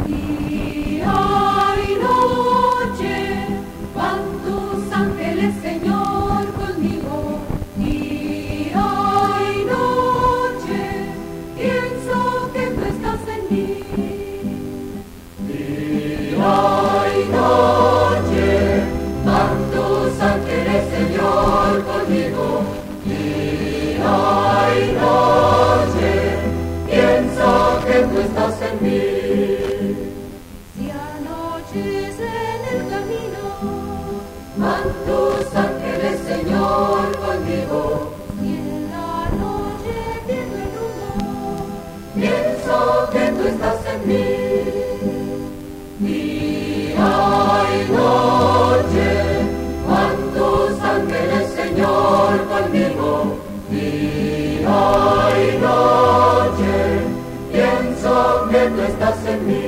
Día y noche van tus ángeles, Señor, conmigo. Día y noche pienso que tú estás en mí. Día y noche van tus ángeles, Señor, conmigo. Día y noche pienso que tú estás en mí. Si anochece en el camino, van tus ángeles, Señor, conmigo. Y en la noche pierdo el rumbo, pienso que tú estás en mí. Día y noche, van tus ángeles, Señor, conmigo. Día y noche, pienso que tú estás en mí.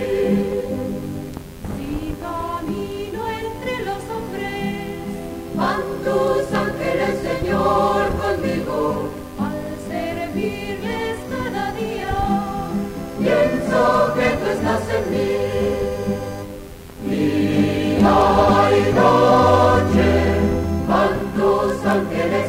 Si camino entre los hombres, van tus ángeles, Señor, conmigo. Al servirles cada día, pienso que tú estás en mí. Día y noche, van tus ángeles,